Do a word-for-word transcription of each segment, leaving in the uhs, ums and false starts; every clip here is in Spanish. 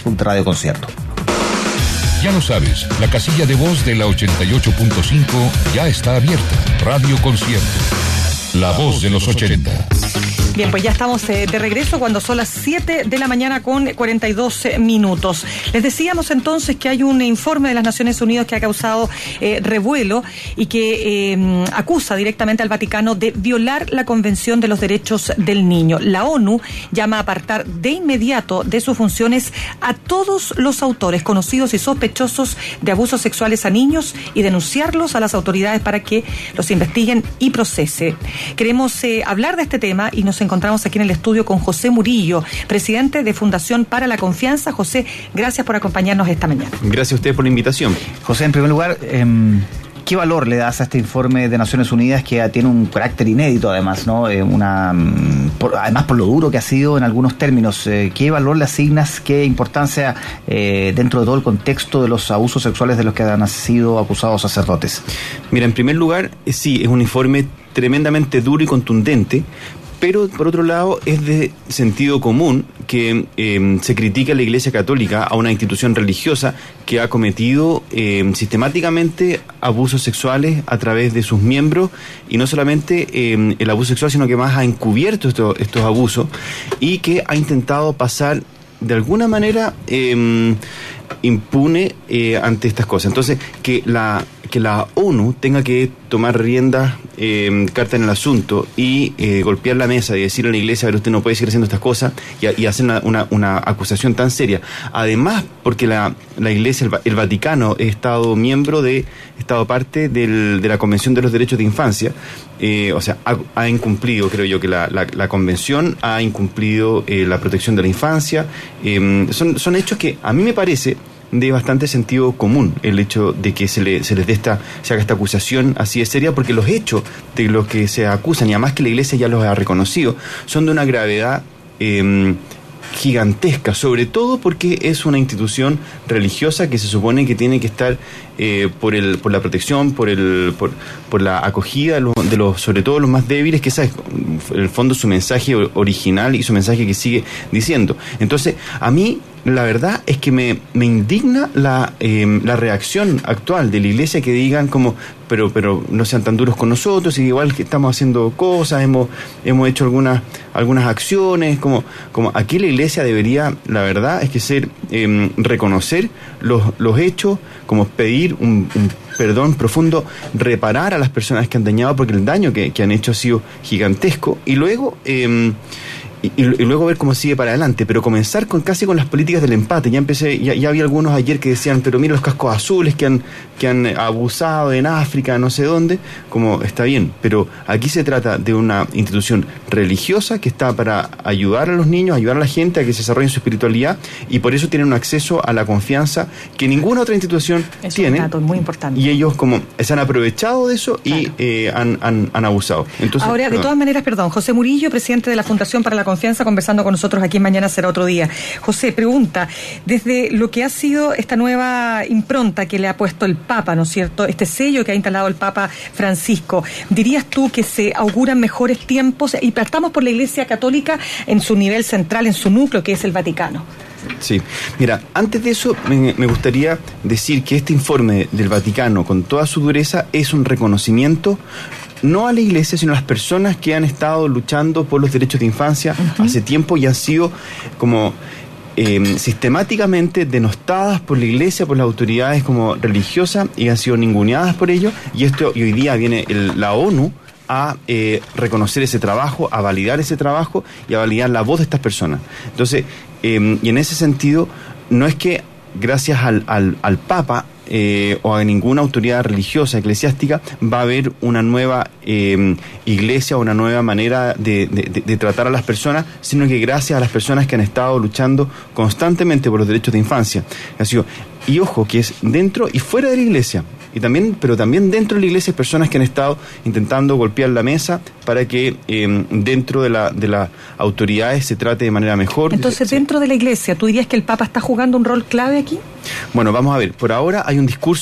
un radioconcierto. Ya lo sabes, la casilla de voz de la ochenta y ocho punto cinco ya está abierta. Radio Concierto, la voz de los ochenta. Bien, pues ya estamos eh, de regreso cuando son las siete de la mañana con cuarenta y dos minutos. Les decíamos entonces que hay un informe de las Naciones Unidas que ha causado eh, revuelo y que eh, acusa directamente al Vaticano de violar la Convención de los Derechos del Niño. La ONU llama a apartar de inmediato de sus funciones a todos los autores conocidos y sospechosos de abusos sexuales a niños y denunciarlos a las autoridades para que los investiguen y procesen. Queremos eh, hablar de este tema y nos encontramos aquí en el estudio con José Murillo, presidente de Fundación para la Confianza. José, gracias por acompañarnos esta mañana. Gracias a usted por la invitación. José, en primer lugar, eh, ¿qué valor le das a este informe de Naciones Unidas que tiene un carácter inédito además, ¿no? Eh, una, por, además por lo duro que ha sido en algunos términos. Eh, ¿Qué valor le asignas, qué importancia eh, dentro de todo el contexto de los abusos sexuales de los que han sido acusados sacerdotes? Mira, en primer lugar, eh, sí, es un informe tremendamente duro y contundente, pero por otro lado es de sentido común que eh, se critica a la Iglesia Católica, a una institución religiosa que ha cometido eh, sistemáticamente abusos sexuales a través de sus miembros, y no solamente eh, el abuso sexual, sino que más ha encubierto estos, estos abusos, y que ha intentado pasar de alguna manera eh, impune eh, ante estas cosas. Entonces, que la que la ONU tenga que tomar riendas, eh, carta en el asunto y eh, golpear la mesa y decirle a la Iglesia, a ver, usted no puede seguir haciendo estas cosas, y, y hacer una, una, una acusación tan seria. Además, porque la, la Iglesia, el, el Vaticano, ha estado miembro de, ha estado parte del, de la Convención de los Derechos de Infancia, eh, o sea, ha, ha incumplido, creo yo, que la, la, la Convención ha incumplido eh, la protección de la infancia. Eh, son, son hechos que a mí me parece de bastante sentido común el hecho de que se, le, se les dé esta, se haga esta acusación así de seria, porque los hechos de los que se acusan, y además que la Iglesia ya los ha reconocido, son de una gravedad eh, gigantesca, sobre todo porque es una institución religiosa que se supone que tiene que estar eh, por el por la protección, por el por, por la acogida de los, de los, sobre todo los más débiles, que esa es en el fondo su mensaje original y su mensaje que sigue diciendo. Entonces, a mí la verdad es que me, me indigna la, eh, la reacción actual de la Iglesia, que digan como, pero pero no sean tan duros con nosotros, y igual que estamos haciendo cosas, hemos hemos hecho algunas algunas acciones, como como aquí la Iglesia debería, la verdad es que ser eh, reconocer los los hechos, como pedir un, un perdón profundo, reparar a las personas que han dañado, porque el daño que, que han hecho ha sido gigantesco, y luego eh, Y, y luego ver cómo sigue para adelante, pero comenzar con casi con las políticas del empate. Ya empecé, ya, ya había algunos ayer que decían, pero mira los cascos azules que han que han abusado en África, no sé dónde, como está bien, pero aquí se trata de una institución religiosa que está para ayudar a los niños, ayudar a la gente a que se desarrollen su espiritualidad, y por eso tienen un acceso a la confianza que ninguna otra institución es tiene. Un dato muy importante. Y ellos como se han aprovechado de eso, claro, y eh, han, han, han abusado. Entonces, ahora, de perdón. todas maneras, perdón, José Murillo, presidente de la Fundación para la Confianza, conversando con nosotros aquí en Mañana Será Otro Día. José, pregunta, desde lo que ha sido esta nueva impronta que le ha puesto el Papa, ¿no es cierto?, este sello que ha instalado el Papa Francisco, ¿dirías tú que se auguran mejores tiempos? Y partamos por la Iglesia Católica en su nivel central, en su núcleo, que es el Vaticano. Sí, mira, antes de eso me, me gustaría decir que este informe del Vaticano, con toda su dureza, es un reconocimiento no a la Iglesia, sino a las personas que han estado luchando por los derechos de infancia uh-huh. hace tiempo, y han sido como eh, sistemáticamente denostadas por la Iglesia, por las autoridades como religiosas, y han sido ninguneadas por ello, y esto y hoy día viene el, la ONU a eh, reconocer ese trabajo, a validar ese trabajo y a validar la voz de estas personas. Entonces, eh, y en ese sentido, no es que gracias al, al, al Papa eh, o a ninguna autoridad religiosa, eclesiástica, va a haber una nueva eh, iglesia o una nueva manera de, de, de tratar a las personas, sino que gracias a las personas que han estado luchando constantemente por los derechos de infancia. Ha sido, y ojo, que es dentro y fuera de la iglesia. Y también, pero también dentro de la iglesia hay personas que han estado intentando golpear la mesa para que eh, dentro de la de las autoridades se trate de manera mejor. Entonces, dentro de la iglesia, ¿tú dirías que el Papa está jugando un rol clave aquí? Bueno, vamos a ver. Por ahora hay un discurso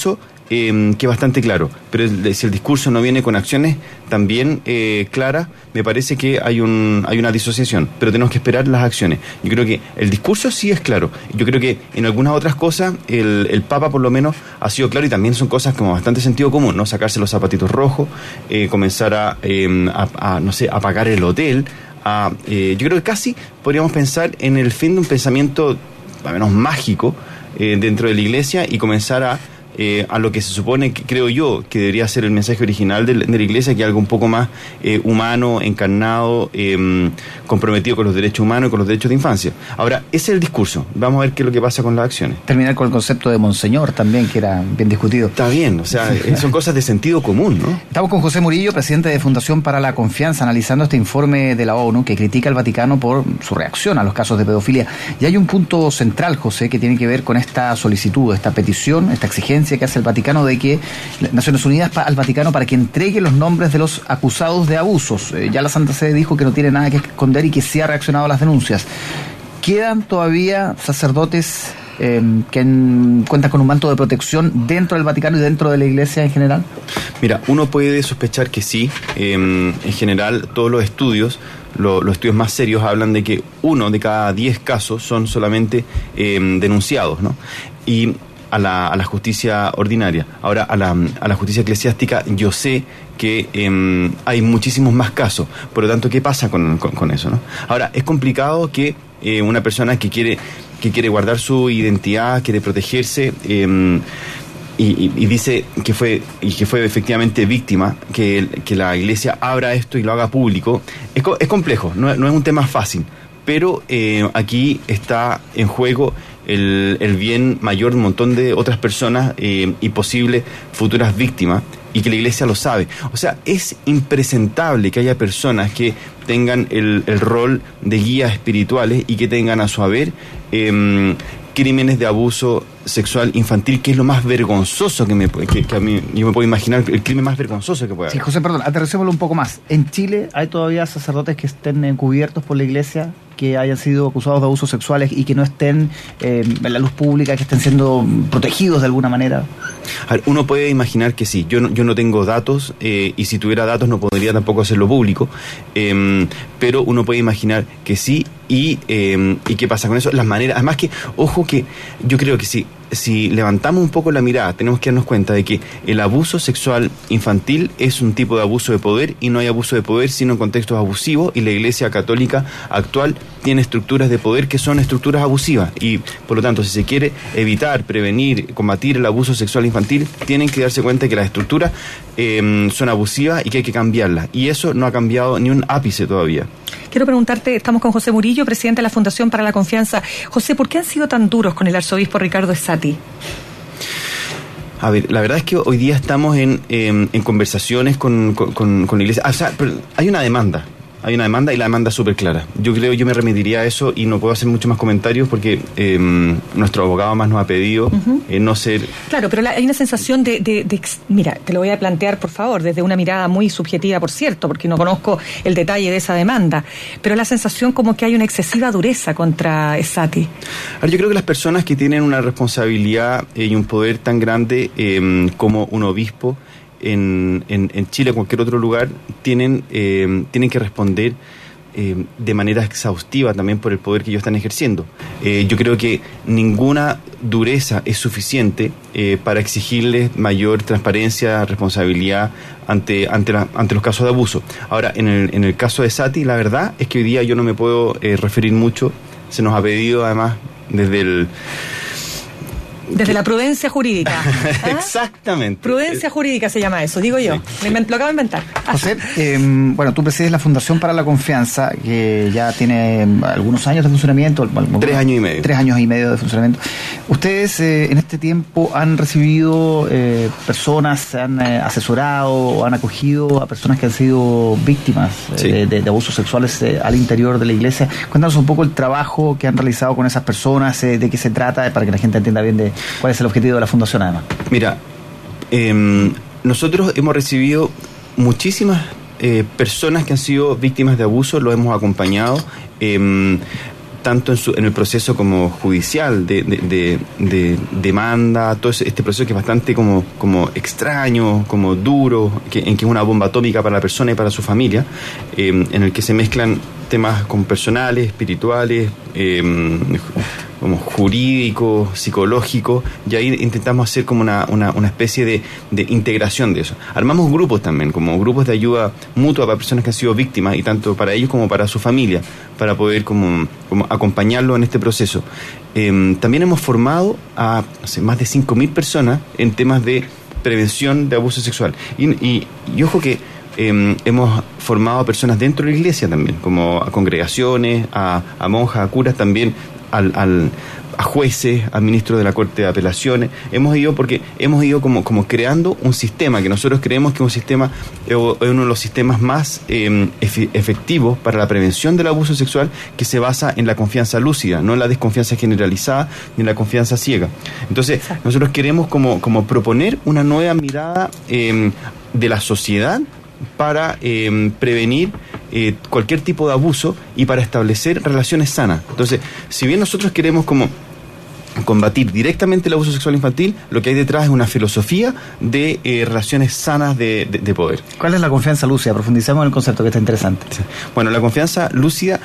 eh, que es bastante claro, pero el, si el discurso no viene con acciones también eh, claras, me parece que hay un hay una disociación, pero tenemos que esperar las acciones. Yo creo que el discurso sí es claro, yo creo que en algunas otras cosas el, el Papa por lo menos ha sido claro, y también son cosas como bastante sentido común, ¿no? Sacarse los zapatitos rojos, eh, comenzar a, eh, a, a, no sé, a pagar el hotel, a, eh, yo creo que casi podríamos pensar en el fin de un pensamiento, al menos mágico, eh, dentro de la Iglesia, y comenzar a Eh, a lo que se supone, que creo yo, que debería ser el mensaje original de la, de la Iglesia, que es algo un poco más eh, humano, encarnado, eh, comprometido con los derechos humanos y con los derechos de infancia. Ahora, ese es el discurso. Vamos a ver qué es lo que pasa con las acciones. Terminar con el concepto de monseñor también, que era bien discutido. Está bien, o sea, son cosas de sentido común, ¿no? Estamos con José Murillo, presidente de Fundación para la Confianza, analizando este informe de la ONU que critica al Vaticano por su reacción a los casos de pedofilia. Y hay un punto central, José, que tiene que ver con esta solicitud, esta petición, esta exigencia que hace el Vaticano de que Naciones Unidas pa, al Vaticano para que entregue los nombres de los acusados de abusos. Eh, ya la Santa Sede dijo que no tiene nada que esconder y que sí ha reaccionado a las denuncias. ¿Quedan todavía sacerdotes eh, que en, cuentan con un manto de protección dentro del Vaticano y dentro de la Iglesia en general? Mira, uno puede sospechar que sí. Eh, en general, todos los estudios, lo, los estudios más serios hablan de que uno de cada diez casos son solamente eh, denunciados, ¿no? Y A la, a la justicia ordinaria. Ahora, a la, a la justicia eclesiástica, yo sé que eh, hay muchísimos más casos. Por lo tanto, ¿qué pasa con, con, con eso, no? Ahora, es complicado que eh, una persona que quiere, que quiere guardar su identidad, quiere protegerse, eh, y, y, y dice que fue, y que fue efectivamente víctima, que, que la Iglesia abra esto y lo haga público. Es, es complejo, no, no es un tema fácil, pero eh, aquí está en juego El, el bien mayor de un montón de otras personas eh, y posibles futuras víctimas, y que la Iglesia lo sabe. O sea, es impresentable que haya personas que tengan el, el rol de guías espirituales y que tengan a su haber eh, crímenes de abuso sexual infantil, que es lo más vergonzoso que, me, que, que a mí yo me puedo imaginar, el crimen más vergonzoso que puede haber. Sí, José, perdón, aterricémoslo un poco más. ¿En Chile hay todavía sacerdotes que estén encubiertos por la Iglesia, que hayan sido acusados de abusos sexuales y que no estén eh, en la luz pública, que estén siendo protegidos de alguna manera? A ver, uno puede imaginar que sí. Yo no, yo no tengo datos, eh, y si tuviera datos no podría tampoco hacerlo público, eh, pero uno puede imaginar que sí. Y, eh, ¿y qué pasa con eso? Las maneras, además que, ojo que yo creo que sí, si levantamos un poco la mirada, tenemos que darnos cuenta de que el abuso sexual infantil es un tipo de abuso de poder, y no hay abuso de poder sino en contextos abusivos, y la Iglesia Católica actual tiene estructuras de poder que son estructuras abusivas, y por lo tanto, si se quiere evitar, prevenir, combatir el abuso sexual infantil, tienen que darse cuenta de que las estructuras eh, son abusivas y que hay que cambiarlas, y eso no ha cambiado ni un ápice todavía. Quiero preguntarte, estamos con José Murillo, presidente de la Fundación para la Confianza. José, ¿por qué han sido tan duros con el arzobispo Ricardo Esati? A ver, la verdad es que hoy día estamos en, en, en conversaciones con, con, con la Iglesia. O sea, pero hay una demanda. Hay una demanda, y la demanda es súper clara. Yo creo, yo me remitiría a eso, y no puedo hacer muchos más comentarios porque eh, nuestro abogado más nos ha pedido uh-huh. eh, no ser... Claro, pero la, hay una sensación de, de, de... Mira, te lo voy a plantear, por favor, desde una mirada muy subjetiva, por cierto, porque no conozco el detalle de esa demanda, pero la sensación como que hay una excesiva dureza contra Esati. Ahora, yo creo que las personas que tienen una responsabilidad eh, y un poder tan grande eh, como un obispo, En, en, en Chile o cualquier otro lugar, tienen, eh, tienen que responder eh, de manera exhaustiva también por el poder que ellos están ejerciendo. Eh, yo creo que ninguna dureza es suficiente eh, para exigirles mayor transparencia, responsabilidad ante, ante, la, ante los casos de abuso. Ahora, en el, en el caso de Esati, la verdad es que hoy día yo no me puedo eh, referir mucho. Se nos ha pedido además desde el... Desde la prudencia jurídica. ¿Ah? Exactamente. Prudencia jurídica se llama eso, digo yo. Sí. Me, lo acabo de inventar. José, eh, bueno, tú presides la Fundación para la Confianza, que ya tiene algunos años de funcionamiento. Bueno, tres años y medio. Tres años y medio de funcionamiento. Ustedes eh, en este tiempo han recibido eh, personas, se han eh, asesorado, han acogido a personas que han sido víctimas eh, sí. de, de, de abusos sexuales eh, al interior de la Iglesia. Cuéntanos un poco el trabajo que han realizado con esas personas, eh, de qué se trata, para que la gente entienda bien de ¿cuál es el objetivo de la Fundación, además? Mira, eh, nosotros hemos recibido muchísimas eh, personas que han sido víctimas de abuso, lo hemos acompañado. Eh, tanto en, su, en el proceso como judicial de, de, de, de demanda, todo este proceso que es bastante como, como extraño, como duro, que, en que es una bomba atómica para la persona y para su familia, eh, en el que se mezclan temas como personales, espirituales, eh, como jurídicos, psicológicos, y ahí intentamos hacer como una, una, una especie de, de integración de eso. Armamos grupos también, como grupos de ayuda mutua para personas que han sido víctimas, y tanto para ellos como para su familia, para poder como, como acompañarlo en este proceso. Eh, también hemos formado a no sé, más de cinco mil personas en temas de prevención de abuso sexual. Y, y, y ojo que Eh, hemos formado a personas dentro de la iglesia también, como a congregaciones, a, a monjas, a curas también, al, al, a jueces, a ministros de la Corte de Apelaciones. Hemos ido porque hemos ido como, como creando un sistema que nosotros creemos que es un sistema, es uno de los sistemas más eh, efectivos para la prevención del abuso sexual, que se basa en la confianza lúcida, no en la desconfianza generalizada ni en la confianza ciega. Entonces, Exacto. nosotros queremos como, como proponer una nueva mirada eh, de la sociedad para eh, prevenir eh, cualquier tipo de abuso y para establecer relaciones sanas. Entonces, si bien nosotros queremos como combatir directamente el abuso sexual infantil, lo que hay detrás es una filosofía de eh, relaciones sanas de, de, de poder. ¿Cuál es la confianza lúcida? Profundicemos en el concepto, que está interesante. Sí. Bueno, la confianza lúcida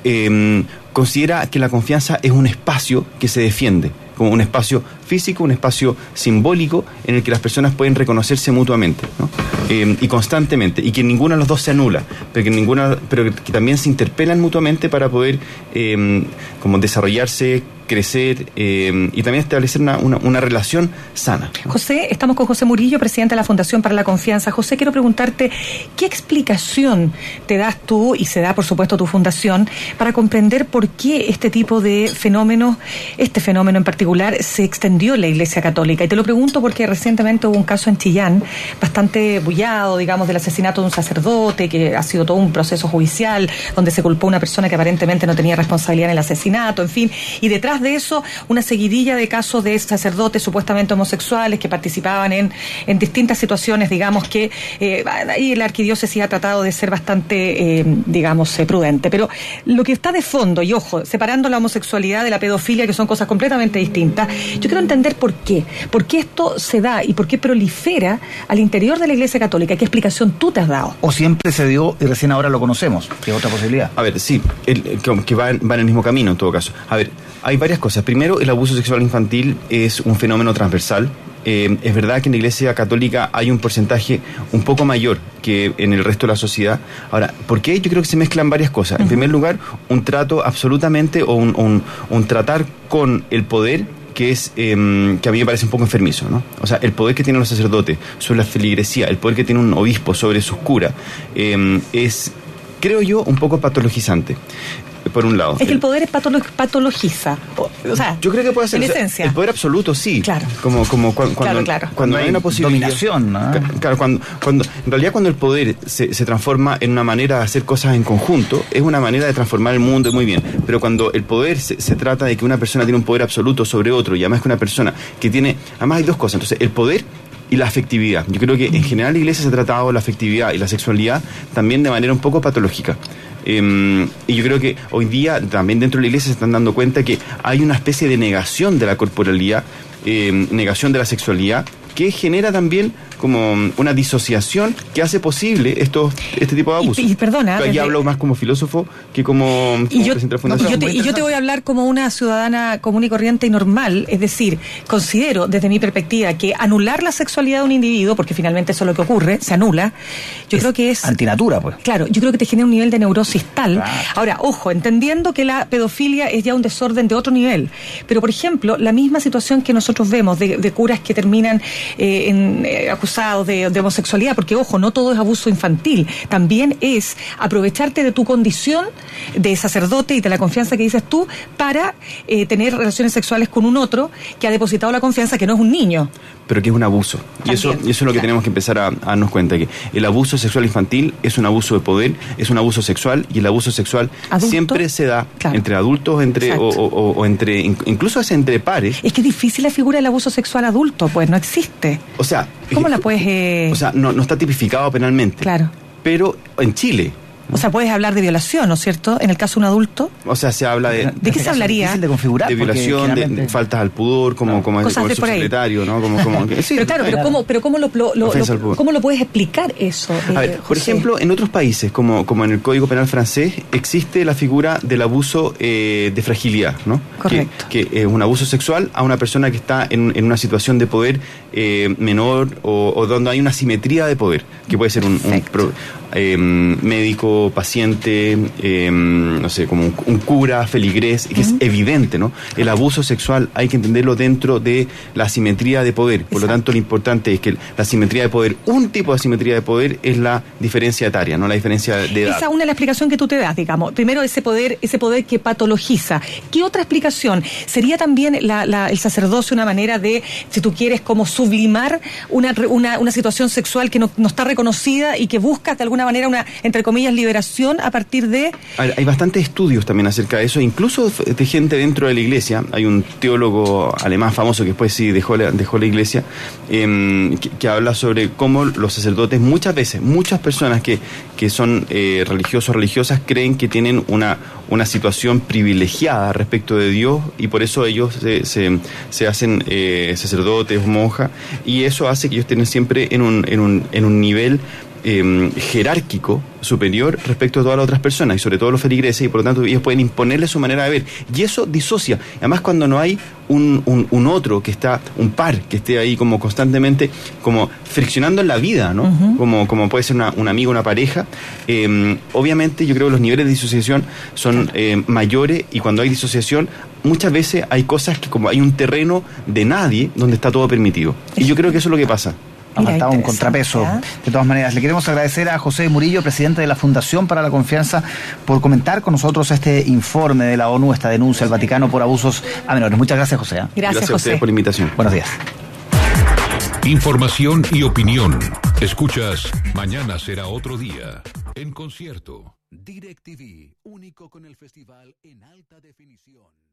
eh, considera que la confianza es un espacio que se defiende, como un espacio físico, un espacio simbólico en el que las personas pueden reconocerse mutuamente, ¿no? Eh, y constantemente, y que ninguno de los dos se anula, pero que ninguna, pero que también se interpelan mutuamente para poder eh, como desarrollarse, crecer eh, y también establecer una, una, una relación sana. José, estamos con José Murillo, presidente de la Fundación para la Confianza. José, quiero preguntarte, ¿qué explicación te das tú, y se da por supuesto tu fundación, para comprender por qué este tipo de fenómenos, este fenómeno en particular, se extendió en la Iglesia Católica? Y te lo pregunto porque recientemente hubo un caso en Chillán, bastante bullado, digamos, del asesinato de un sacerdote, que ha sido todo un proceso judicial, donde se culpó a una persona que aparentemente no tenía responsabilidad en el asesinato, en fin, y detrás de eso, una seguidilla de casos de sacerdotes supuestamente homosexuales que participaban en, en distintas situaciones, digamos, que eh, ahí la arquidiócesis ha tratado de ser bastante, eh, digamos, eh, prudente. Pero lo que está de fondo, y ojo, separando la homosexualidad de la pedofilia, que son cosas completamente distintas, yo quiero entender por qué. ¿Por qué esto se da y por qué prolifera al interior de la Iglesia Católica? ¿Qué explicación tú te has dado? ¿O siempre se dio y recién ahora lo conocemos? Que es otra posibilidad. A ver, sí, el, que, que va, va en el mismo camino en todo caso. A ver, hay varias cosas. Primero, el abuso sexual infantil es un fenómeno transversal. Eh, es verdad que en la Iglesia Católica hay un porcentaje un poco mayor que en el resto de la sociedad. Ahora, ¿por qué? Yo creo que se mezclan varias cosas. En uh-huh. primer lugar, un trato absolutamente o un, un, un tratar con el poder que es eh, que a mí me parece un poco enfermizo, ¿no? O sea, el poder que tienen los sacerdotes sobre la feligresía, el poder que tiene un obispo sobre sus curas, eh, es, creo yo, un poco patologizante. Por un lado. Es que el poder es patolo- patologiza. O sea, yo creo que puede ser. En o sea, esencia. El poder absoluto, sí. Claro. Como, como cu- cuando, claro, claro. cuando hay, hay una posibilidad. Dominación, ¿no? Claro, cuando, cuando, en realidad, cuando el poder se, se transforma en una manera de hacer cosas en conjunto, es una manera de transformar el mundo, muy bien. Pero cuando el poder se, se trata de que una persona tiene un poder absoluto sobre otro, y además que una persona que tiene. Además, hay dos cosas. Entonces, el poder y la afectividad. Yo creo que en general la Iglesia se ha tratado la afectividad y la sexualidad también de manera un poco patológica. Eh, y yo creo que hoy día también dentro de la Iglesia se están dando cuenta que hay una especie de negación de la corporalidad, eh, negación de la sexualidad, que genera también como una disociación que hace posible estos, este tipo de abusos. Y, y perdona. Yo desde... hablo más como filósofo que como, como y yo, presidente de la Fundación. Y yo, te, y yo te voy a hablar como una ciudadana común y corriente y normal, es decir, considero desde mi perspectiva que anular la sexualidad de un individuo, porque finalmente eso es lo que ocurre, se anula, yo es creo que es... antinatura, pues. Claro, yo creo que te genera un nivel de neurosis tal. Claro. Ahora, ojo, entendiendo que la pedofilia es ya un desorden de otro nivel, pero por ejemplo, la misma situación que nosotros vemos de, de curas que terminan eh, en, eh, acusados de, de homosexualidad, porque ojo, no todo es abuso infantil, también es aprovecharte de tu condición de sacerdote y de la confianza que dices tú para eh, tener relaciones sexuales con un otro que ha depositado la confianza, que no es un niño. Pero que es un abuso. Y eso, y eso es lo que claro. tenemos que empezar a, a darnos cuenta, que el abuso sexual infantil es un abuso de poder, es un abuso sexual, y el abuso sexual ¿Adulto? siempre se da claro. entre adultos, entre o, o, o entre incluso es entre pares. Es que es difícil la figura del abuso sexual adulto, pues no existe. O sea, ¿cómo la puedes...? Eh... O sea, no, no está tipificado penalmente. Claro. Pero en Chile, O sea, puedes hablar de violación, ¿no es cierto? En el caso de un adulto. O sea, se habla de... ¿De qué se hablaría? Es difícil de configurar. De violación, generalmente... de faltas al pudor, como, no. como, Cosas como el de por ahí. subsecretario, ¿no? Como, como, sí, pero claro, claro. pero ¿cómo, pero cómo, lo, lo, lo, Ofensa al lo, pudor. ¿cómo lo puedes explicar eso? A eh, ver, por José? ejemplo, en otros países, como, como en el Código Penal francés, existe la figura del abuso eh, de fragilidad, ¿no? Correcto. Que, que es un abuso sexual a una persona que está en, en una situación de poder eh, menor o, o donde hay una simetría de poder, que puede ser un, un pro, eh, médico, paciente, eh, no sé, como un, un cura, feligrés, que uh-huh. es evidente, ¿no? El abuso sexual hay que entenderlo dentro de la asimetría de poder. Por Exacto. lo tanto, lo importante es que la asimetría de poder, un tipo de asimetría de poder es la diferencia etaria, no la diferencia de edad. Esa es una de las explicaciones que tú te das, digamos. Primero, ese poder, ese poder que patologiza. ¿Qué otra explicación? ¿Sería también la, la, el sacerdocio una manera de, si tú quieres, como sublimar una, una, una situación sexual que no, no está reconocida y que busca de alguna manera una, entre comillas, liberación a partir de... Hay, hay bastantes estudios también acerca de eso, incluso de gente dentro de la iglesia. Hay un teólogo alemán famoso que después sí dejó la, dejó la iglesia, eh, que, que habla sobre cómo los sacerdotes muchas veces, muchas personas que, que son eh, religiosos o religiosas creen que tienen una, una situación privilegiada respecto de Dios y por eso ellos se, se, se hacen eh, sacerdotes, monjas, y eso hace que ellos estén siempre en un, en un, en un nivel Eh, jerárquico superior respecto a todas las otras personas y sobre todo los feligreses, y por lo tanto ellos pueden imponerle su manera de ver y eso disocia. Además, cuando no hay un, un, un otro que está, un par que esté ahí como constantemente como friccionando en la vida, ¿no? Uh-huh. como, como puede ser una, un amigo, una pareja, eh, obviamente yo creo que los niveles de disociación son eh, mayores, y cuando hay disociación muchas veces hay cosas que como hay un terreno de nadie donde está todo permitido, y yo creo que eso es lo que pasa. Ha faltado un contrapeso. ¿eh? De todas maneras, le queremos agradecer a José Murillo, presidente de la Fundación para la Confianza, por comentar con nosotros este informe de la ONU, esta denuncia al Vaticano por abusos a menores. Muchas gracias, José. Gracias, gracias José. a ustedes por la invitación. Buenos días. Información y opinión. Escuchas Mañana será otro día. En concierto. DirecTV, único con el festival en alta definición.